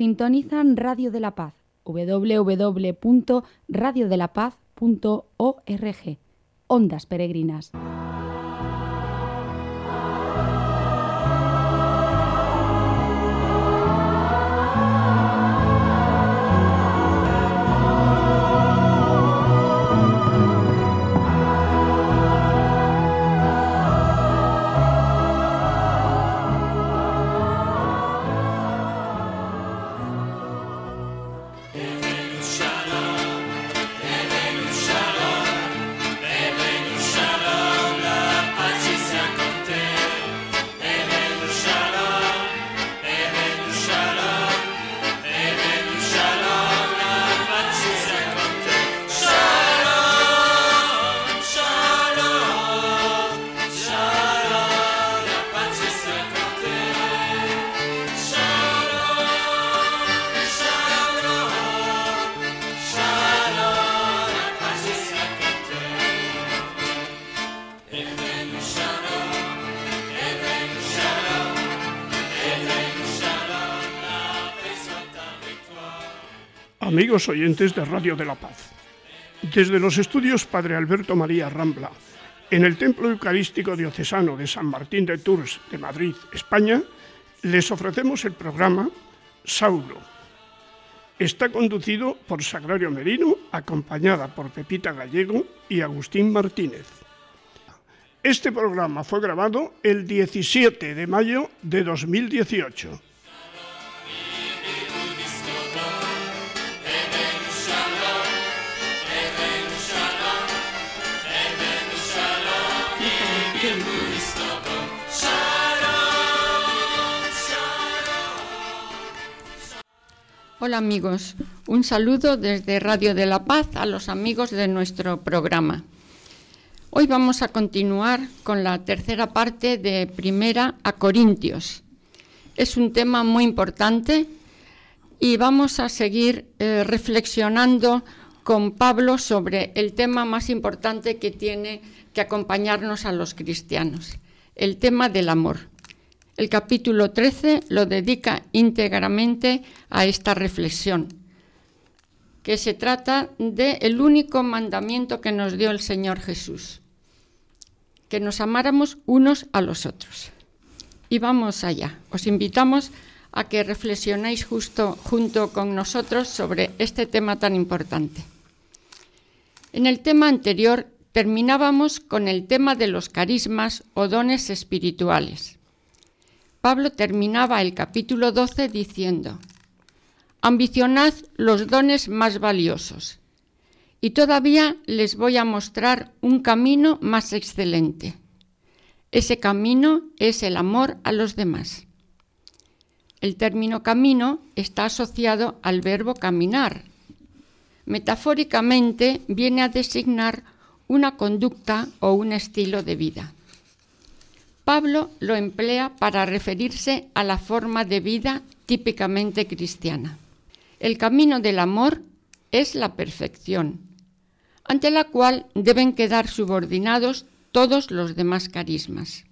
Sintonizan Radio de la Paz, www.radiodelapaz.org. Ondas Peregrinas. Amigos oyentes de Radio de la Paz, desde los estudios Padre Alberto María Rambla, en el Templo Eucarístico Diocesano de San Martín de Tours de Madrid, España, les ofrecemos el programa Saulo. Está conducido por Sagrario Merino, acompañada por Pepita Gallego y Agustín Martínez. Este programa fue grabado el 17 de mayo de 2018. Hola amigos, un saludo desde Radio de la Paz a los amigos de nuestro programa. Hoy vamos a continuar con la tercera parte de Primera a Corintios. Es un tema muy importante y vamos a seguir reflexionando con Pablo sobre el tema más importante que tiene que acompañarnos a los cristianos, el tema del amor. El capítulo 13 lo dedica íntegramente a esta reflexión, que se trata del único mandamiento que nos dio el Señor Jesús, que nos amáramos unos a los otros. Y vamos allá. Os invitamos a que reflexionéis junto con nosotros sobre este tema tan importante. En el tema anterior terminábamos con el tema de los carismas o dones espirituales. Pablo terminaba el capítulo 12 diciendo: ambicionad los dones más valiosos, y todavía les voy a mostrar un camino más excelente. Ese camino es el amor a los demás. El término camino está asociado al verbo caminar. Metafóricamente viene a designar una conducta o un estilo de vida. Pablo lo emplea para referirse a la forma de vida típicamente cristiana. El camino del amor es la perfección, ante la cual deben quedar subordinados todos los demás carismas.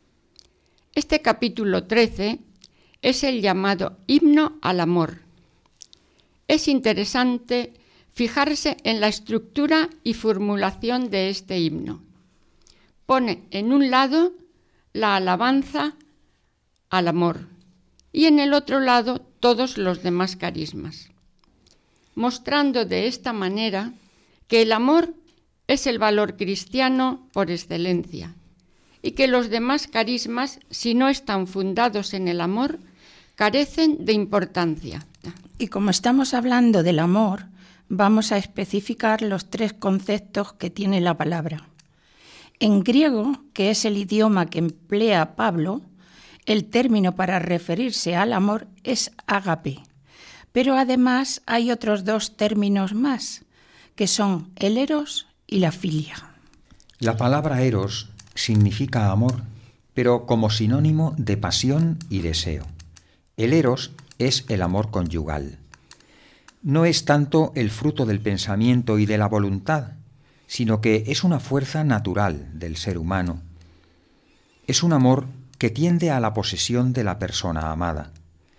Este capítulo 13 es el llamado himno al amor. Es interesante fijarse en la estructura y formulación de este himno. Pone en un lado la alabanza al amor y en el otro lado todos los demás carismas, mostrando de esta manera que el amor es el valor cristiano por excelencia y que los demás carismas, si no están fundados en el amor, carecen de importancia. Y como estamos hablando del amor, vamos a especificar los tres conceptos que tiene la palabra. En griego, que es el idioma que emplea Pablo, el término para referirse al amor es ágape, pero además hay otros dos términos más, que son el eros y la filia. La palabra eros significa amor, pero como sinónimo de pasión y deseo. El eros es el amor conyugal. No es tanto el fruto del pensamiento y de la voluntad, sino que es una fuerza natural del ser humano. Es un amor que tiende a la posesión de la persona amada.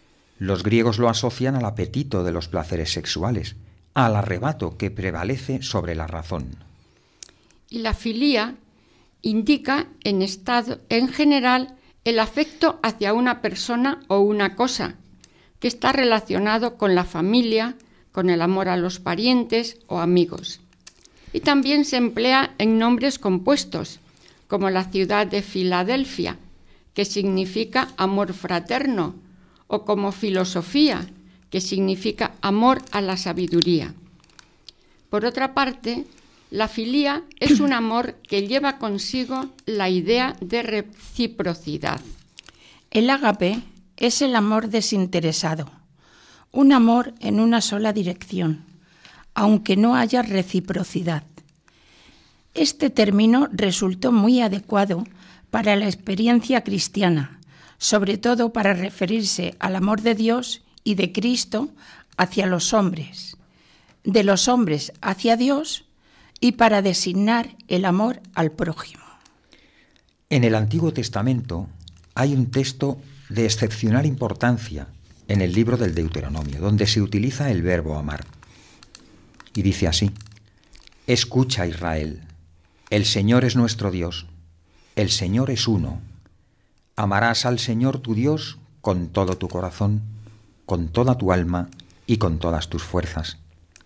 Los griegos lo asocian al apetito de los placeres sexuales, al arrebato que prevalece sobre la razón. Y la filía indica en general el afecto hacia una persona o una cosa, que está relacionado con la familia, con el amor a los parientes o amigos. Y también se emplea en nombres compuestos, como la ciudad de Filadelfia, que significa amor fraterno, o como filosofía, que significa amor a la sabiduría. Por otra parte, la filía es un amor que lleva consigo la idea de reciprocidad. El ágape es el amor desinteresado, un amor en una sola dirección, aunque no haya reciprocidad. Este término resultó muy adecuado para la experiencia cristiana, sobre todo para referirse al amor de Dios y de Cristo hacia los hombres, de los hombres hacia Dios y para designar el amor al prójimo. En el Antiguo Testamento hay un texto de excepcional importancia en el libro del Deuteronomio, donde se utiliza el verbo amar. Y dice así: Escucha, Israel, el Señor es nuestro Dios, el Señor es uno. Amarás al Señor tu Dios con todo tu corazón, con toda tu alma y con todas tus fuerzas.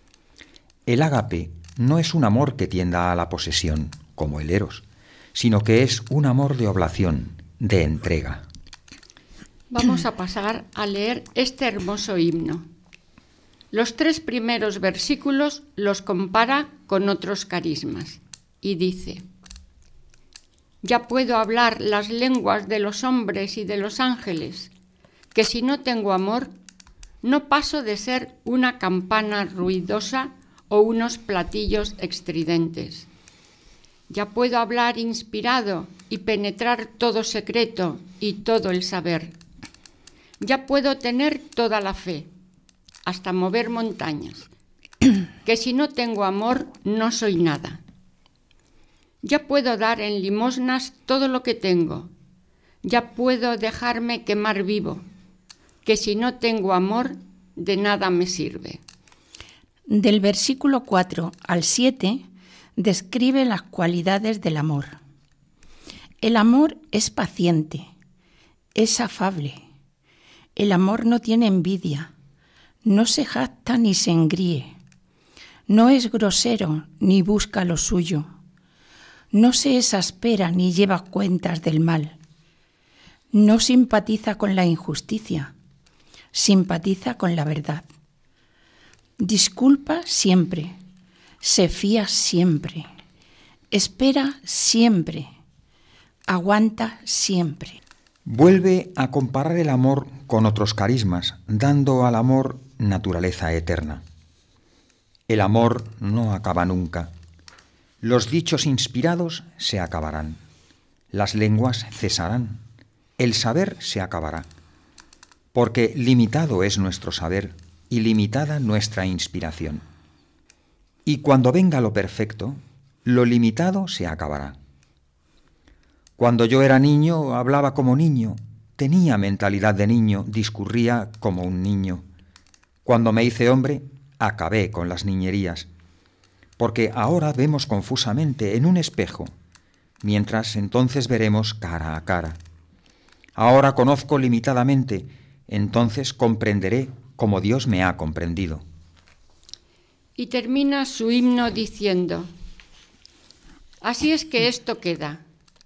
El ágape no es un amor que tienda a la posesión, como el eros, sino que es un amor de oblación, de entrega. Vamos a pasar a leer este hermoso himno. Los 3 primeros versículos los compara con otros carismas y dice: Ya puedo hablar las lenguas de los hombres y de los ángeles, que si no tengo amor, no paso de ser una campana ruidosa o unos platillos estridentes. Ya puedo hablar inspirado y penetrar todo secreto y todo el saber. Ya puedo tener toda la fe, hasta mover montañas, que si no tengo amor, no soy nada. Ya puedo dar en limosnas todo lo que tengo. Ya puedo dejarme quemar vivo, que si no tengo amor, de nada me sirve. Del versículo 4 al 7 describe las cualidades del amor. El amor es paciente, es afable. El amor no tiene envidia, no se jacta ni se engríe. No es grosero ni busca lo suyo. No se exaspera ni lleva cuentas del mal. No simpatiza con la injusticia, simpatiza con la verdad. Disculpa siempre, se fía siempre, espera siempre, aguanta siempre. Vuelve a comparar el amor con otros carismas, dando al amor naturaleza eterna. El amor no acaba nunca. Los dichos inspirados se acabarán, las lenguas cesarán, el saber se acabará, porque limitado es nuestro saber y limitada nuestra inspiración. Y cuando venga lo perfecto, lo limitado se acabará. Cuando yo era niño, hablaba como niño, tenía mentalidad de niño, discurría como un niño. Cuando me hice hombre, acabé con las niñerías, porque ahora vemos confusamente en un espejo, mientras entonces veremos cara a cara. Ahora conozco limitadamente, entonces comprenderé como Dios me ha comprendido. Y termina su himno diciendo: Así es que esto queda: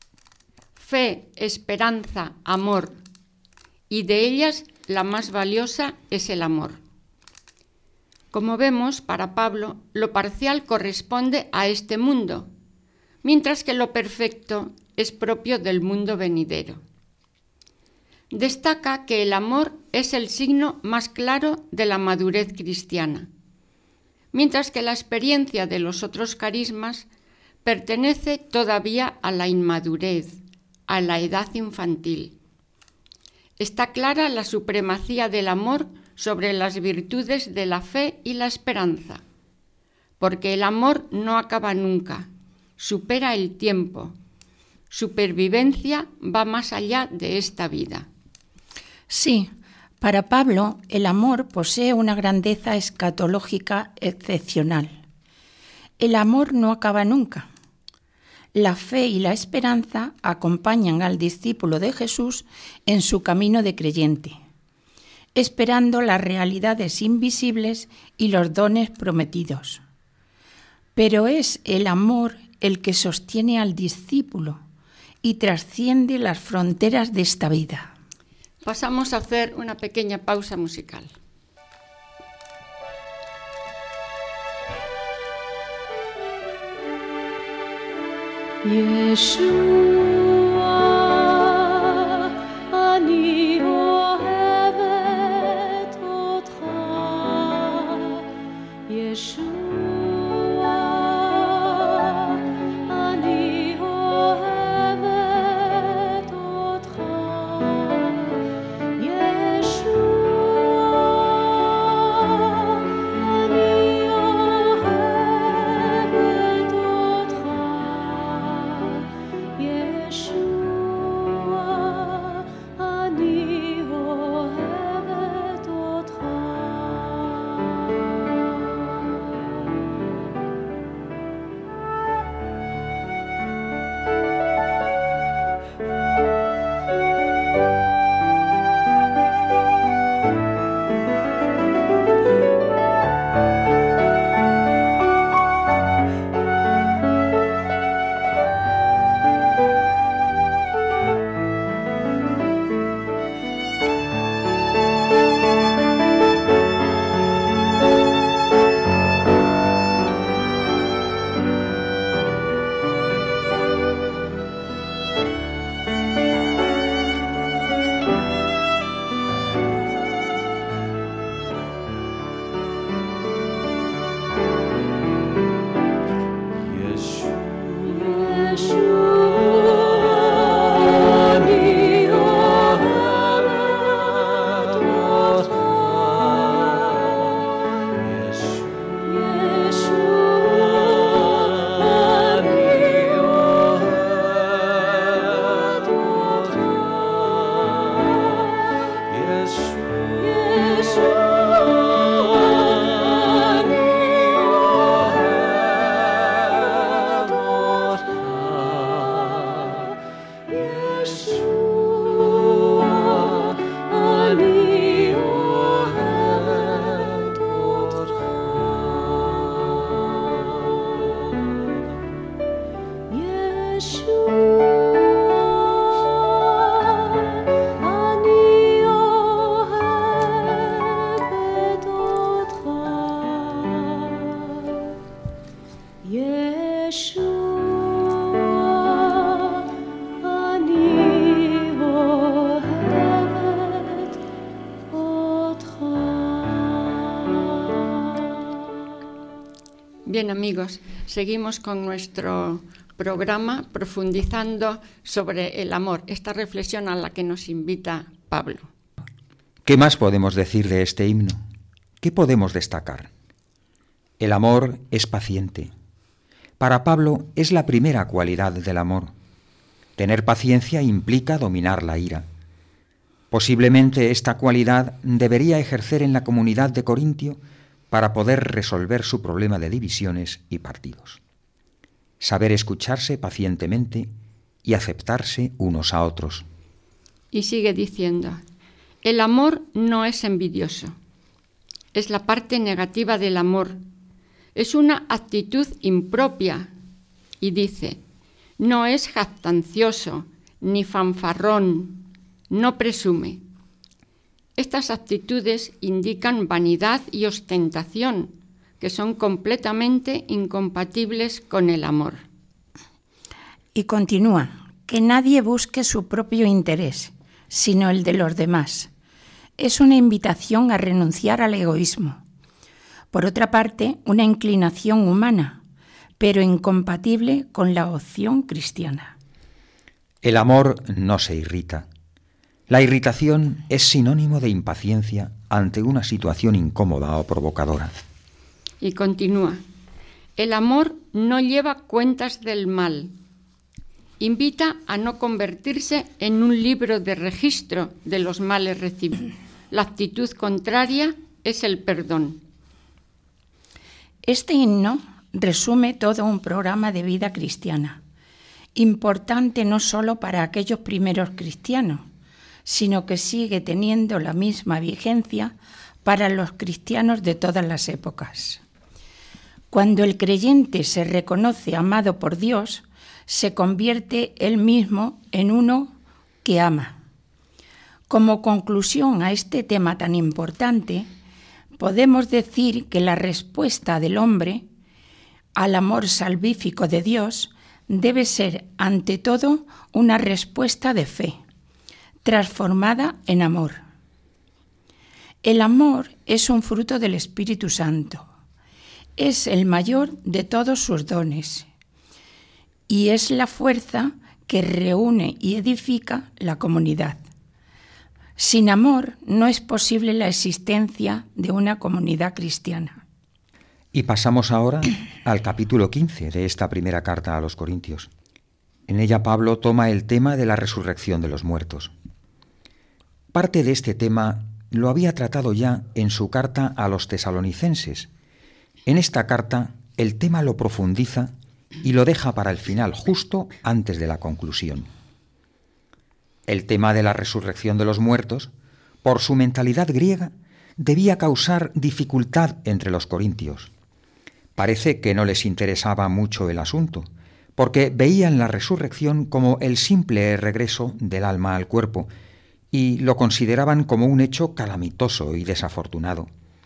fe, esperanza, amor, y de ellas la más valiosa es el amor. Como vemos, para Pablo, lo parcial corresponde a este mundo, mientras que lo perfecto es propio del mundo venidero. Destaca que el amor es el signo más claro de la madurez cristiana, mientras que la experiencia de los otros carismas pertenece todavía a la inmadurez, a la edad infantil. Está clara la supremacía del amor sobre las virtudes de la fe y la esperanza, porque el amor no acaba nunca, supera el tiempo. Su pervivencia va más allá de esta vida. Sí, Para Pablo, el amor posee una grandeza escatológica excepcional. El amor no acaba nunca. La fe y la esperanza acompañan al discípulo de Jesús en su camino de creyente, esperando las realidades invisibles y los dones prometidos. Pero es el amor el que sostiene al discípulo y trasciende las fronteras de esta vida. Pasamos a hacer una pequeña pausa musical. Yeshua, ani ohevet otcha. Yeshua, ani ohevet otcha. Yeshua, ani ohevet otcha. Yeshua, ani ohevet otcha. Bien, amigos, seguimos con nuestro programa profundizando sobre el amor, esta reflexión a la que nos invita Pablo. ¿Qué más podemos decir de este himno? ¿Qué podemos destacar? El amor es paciente. Para Pablo es la primera cualidad del amor. Tener paciencia implica dominar la ira. Posiblemente esta cualidad debería ejercer en la comunidad de Corintio para poder resolver su problema de divisiones y partidos. Saber escucharse pacientemente y aceptarse unos a otros. Y sigue diciendo, el amor no es envidioso, es la parte negativa del amor, es una actitud impropia. Y dice, no es jactancioso ni fanfarrón, no presume. Estas actitudes indican vanidad y ostentación, que son completamente incompatibles con el amor. Y continúa, que nadie busque su propio interés, sino el de los demás. Es una invitación a renunciar al egoísmo. Por otra parte, una inclinación humana, pero incompatible con la opción cristiana. El amor no se irrita. La irritación es sinónimo de impaciencia ante una situación incómoda o provocadora. Y continúa, el amor no lleva cuentas del mal. Invita a no convertirse en un libro de registro de los males recibidos. la actitud contraria es el perdón. Este himno resume todo un programa de vida cristiana, importante no solo para aquellos primeros cristianos, sino que sigue teniendo la misma vigencia para los cristianos de todas las épocas. Cuando el creyente se reconoce amado por Dios, se convierte él mismo en uno que ama. Como conclusión a este tema tan importante, podemos decir que la respuesta del hombre al amor salvífico de Dios debe ser, ante todo, una respuesta de fe, transformada en amor. El amor es un fruto del Espíritu Santo. Es el mayor de todos sus dones y es la fuerza que reúne y edifica la comunidad. Sin amor no es posible la existencia de una comunidad cristiana. Y pasamos ahora al capítulo 15 de esta primera carta a los Corintios. En ella Pablo toma el tema de la resurrección de los muertos. Parte de este tema lo había tratado ya en su carta a los tesalonicenses. En esta carta el tema lo profundiza y lo deja para el final, justo antes de la conclusión. El tema de la resurrección de los muertos, por su mentalidad griega, debía causar dificultad entre los corintios. Parece que no les interesaba mucho el asunto, porque veían la resurrección como el simple regreso del alma al cuerpo y lo consideraban como un hecho calamitoso y desafortunado.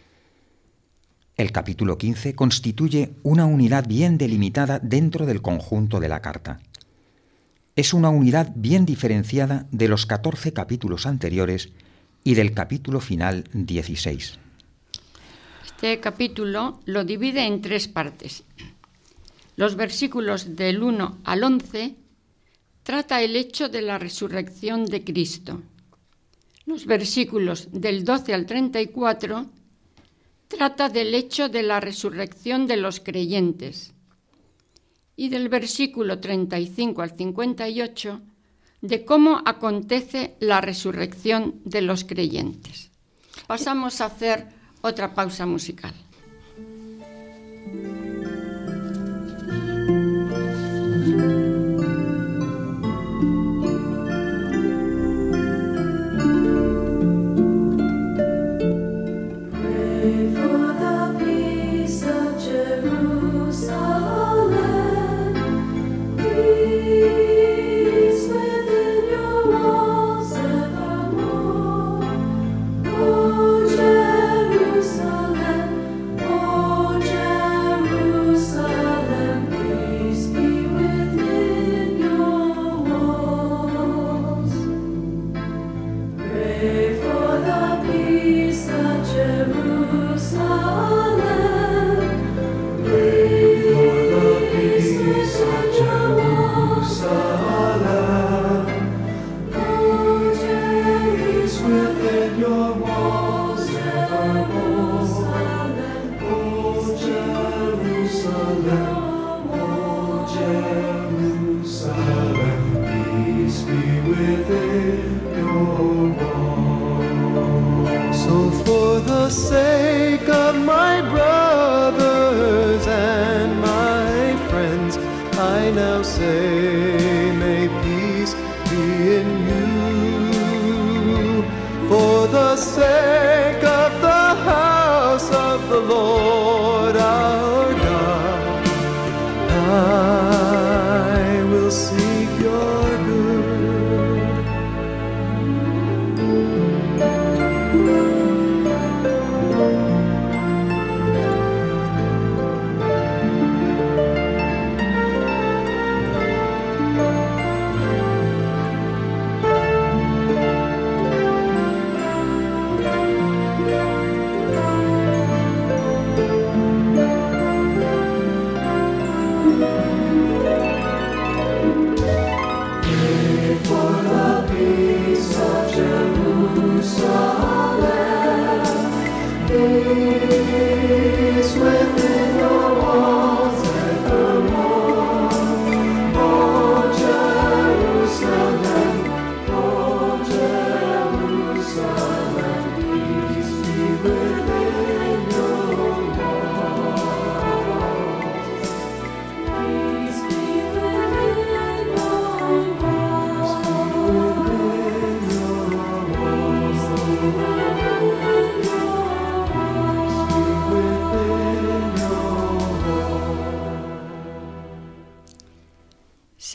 El capítulo 15 constituye una unidad bien delimitada dentro del conjunto de la carta. Es una unidad bien diferenciada de los 14 capítulos anteriores y del capítulo final 16. Este capítulo lo divide en 3 partes. Los versículos del 1 al 11 trata el hecho de la resurrección de Cristo. Los versículos del 12 al 34 trata del hecho de la resurrección de los creyentes. Y del versículo 35 al 58, de cómo acontece la resurrección de los creyentes. Pasamos a hacer otra pausa musical.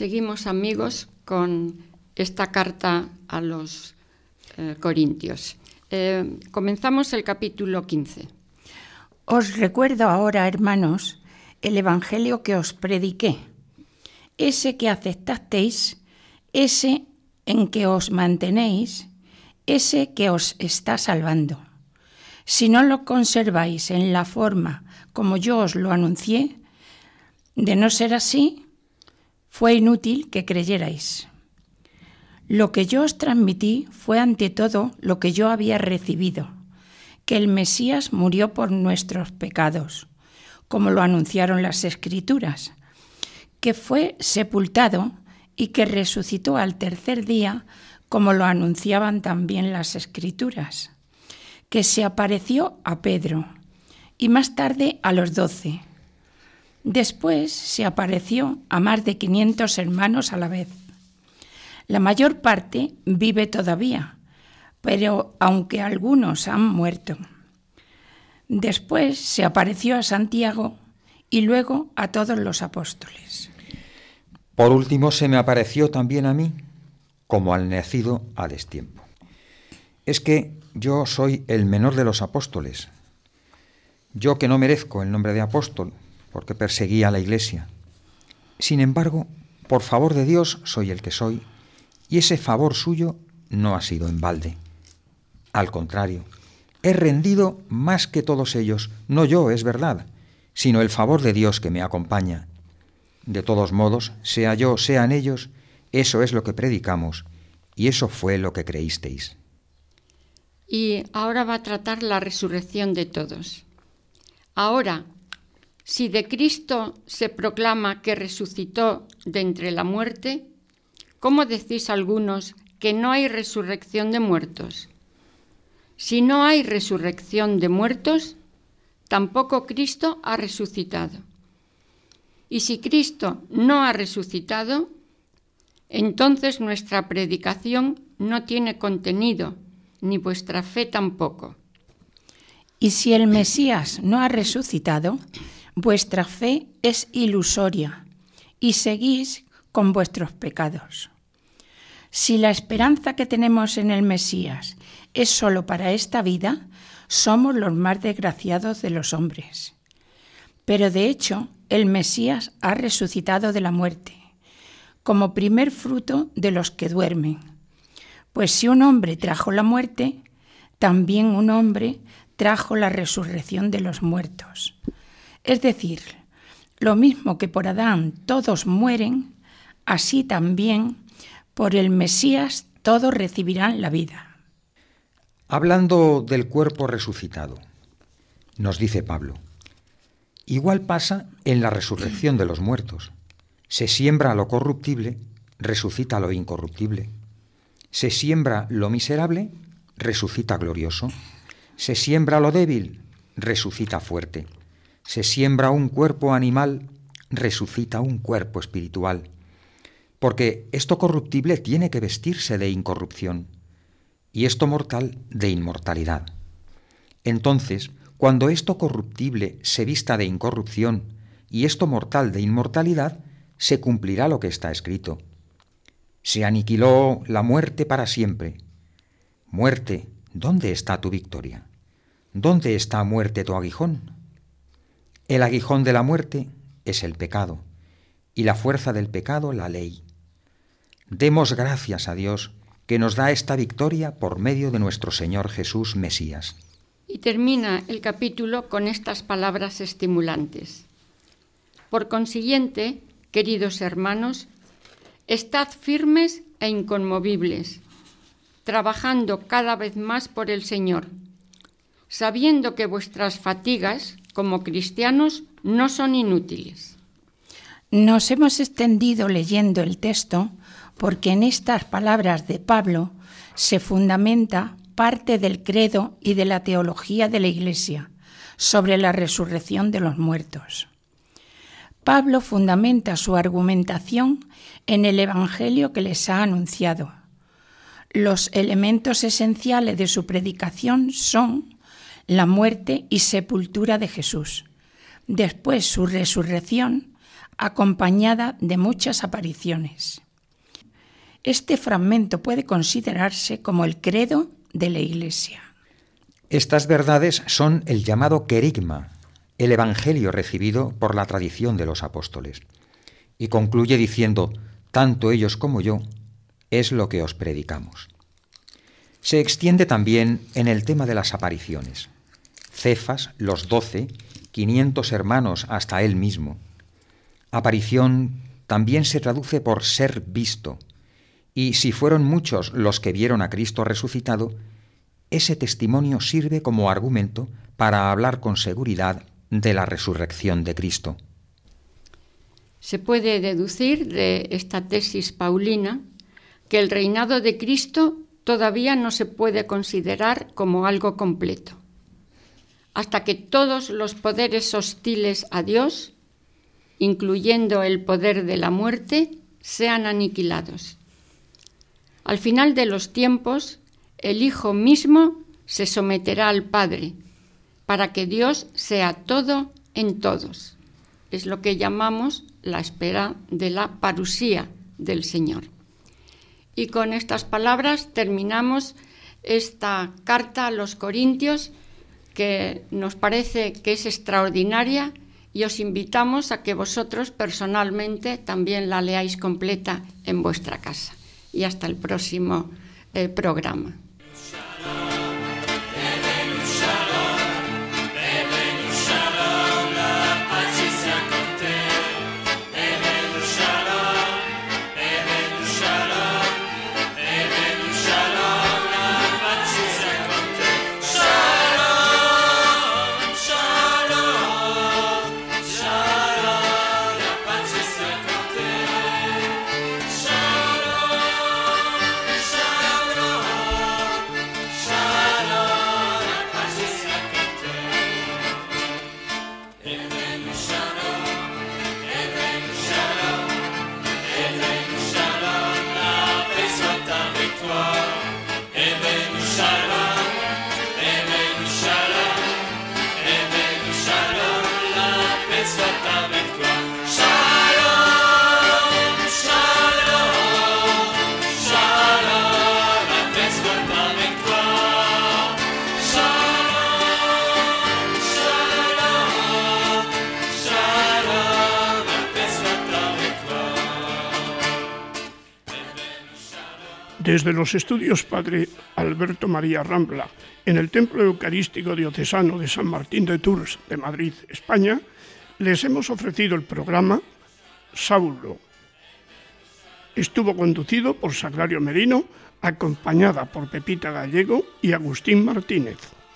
Seguimos, amigos, con esta carta a los Corintios. Comenzamos el capítulo 15. Os recuerdo ahora, hermanos, el Evangelio que os prediqué, ese que aceptasteis, ese en que os mantenéis, ese que os está salvando. Si no lo conserváis en la forma como yo os lo anuncié, de no ser así, fue inútil que creyerais. Lo que yo os transmití fue ante todo lo que yo había recibido, que el Mesías murió por nuestros pecados, como lo anunciaron las Escrituras, que fue sepultado y que resucitó al tercer día, como lo anunciaban también las Escrituras, que se apareció a Pedro y más tarde a los 12. Después se apareció a más de 500 hermanos a la vez. La mayor parte vive todavía, pero aunque algunos han muerto. Después se apareció a Santiago y luego a todos los apóstoles. Por último se me apareció también a mí, como al nacido a destiempo. Es que yo soy el menor de los apóstoles. Yo que no merezco el nombre de apóstol, porque perseguía a la Iglesia. Sin embargo, por favor de Dios soy el que soy, y ese favor suyo no ha sido en balde. Al contrario, he rendido más que todos ellos, no yo, es verdad, sino el favor de Dios que me acompaña. De todos modos, sea yo, sean ellos, eso es lo que predicamos, y eso fue lo que creísteis. Y ahora va a tratar la resurrección de todos. Ahora, si de Cristo se proclama que resucitó de entre la muerte, ¿cómo decís algunos que no hay resurrección de muertos? Si no hay resurrección de muertos, tampoco Cristo ha resucitado. Y si Cristo no ha resucitado, entonces nuestra predicación no tiene contenido, ni vuestra fe tampoco. Y si el Mesías no ha resucitado, vuestra fe es ilusoria y seguís con vuestros pecados. Si la esperanza que tenemos en el Mesías es solo para esta vida, somos los más desgraciados de los hombres. Pero de hecho, el Mesías ha resucitado de la muerte, como primer fruto de los que duermen. Pues si un hombre trajo la muerte, también un hombre trajo la resurrección de los muertos. Es decir, lo mismo que por Adán todos mueren, así también por el Mesías todos recibirán la vida. Hablando del cuerpo resucitado, nos dice Pablo, igual pasa en la resurrección de los muertos. Se siembra lo corruptible, resucita lo incorruptible. Se siembra lo miserable, resucita glorioso. Se siembra lo débil, resucita fuerte. Se siembra un cuerpo animal, resucita un cuerpo espiritual. Porque esto corruptible tiene que vestirse de incorrupción y esto mortal de inmortalidad. Entonces, cuando esto corruptible se vista de incorrupción y esto mortal de inmortalidad, se cumplirá lo que está escrito. Se aniquiló la muerte para siempre. Muerte, ¿dónde está tu victoria? ¿Dónde está, muerte, tu aguijón? El aguijón de la muerte es el pecado, y la fuerza del pecado la ley. Demos gracias a Dios que nos da esta victoria por medio de nuestro Señor Jesús Mesías. Y termina el capítulo con estas palabras estimulantes. Por consiguiente, queridos hermanos, estad firmes e inconmovibles, trabajando cada vez más por el Señor, sabiendo que vuestras fatigas como cristianos no son inútiles. Nos hemos extendido leyendo el texto porque en estas palabras de Pablo se fundamenta parte del credo y de la teología de la Iglesia sobre la resurrección de los muertos. Pablo fundamenta su argumentación en el Evangelio que les ha anunciado. Los elementos esenciales de su predicación son la muerte y sepultura de Jesús, después su resurrección acompañada de muchas apariciones. Este fragmento puede considerarse como el credo de la Iglesia. Estas verdades son el llamado querigma, el evangelio recibido por la tradición de los apóstoles. Y concluye diciendo, tanto ellos como yo, es lo que os predicamos. Se extiende también en el tema de las apariciones. Cefas, los 12, 500 hermanos hasta él mismo. Aparición también se traduce por ser visto, y si fueron muchos los que vieron a Cristo resucitado, ese testimonio sirve como argumento para hablar con seguridad de la resurrección de Cristo. Se puede deducir de esta tesis paulina que el reinado de Cristo todavía no se puede considerar como algo completo, hasta que todos los poderes hostiles a Dios, incluyendo el poder de la muerte, sean aniquilados. Al final de los tiempos, el Hijo mismo se someterá al Padre, para que Dios sea todo en todos. Es lo que llamamos la espera de la parusía del Señor. Y con estas palabras terminamos esta carta a los Corintios, que nos parece que es extraordinaria, y os invitamos a que vosotros personalmente también la leáis completa en vuestra casa. Y hasta el próximo programa. Desde los estudios Padre Alberto María Rambla, en el Templo Eucarístico Diocesano de San Martín de Tours de Madrid, España, les hemos ofrecido el programa Saulo. Estuvo conducido por Sagrario Merino, acompañada por Pepita Gallego y Agustín Martínez.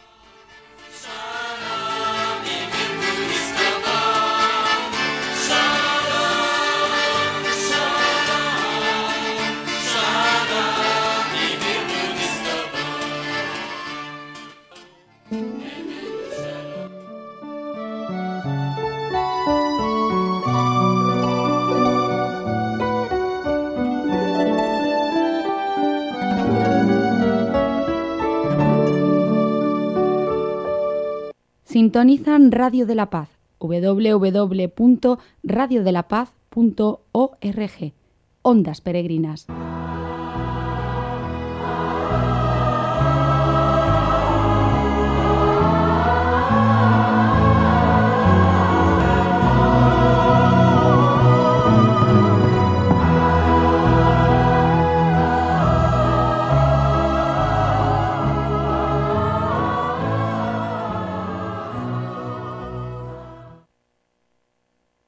Sintonizan Radio de la Paz, www.radiodelapaz.org. Ondas Peregrinas.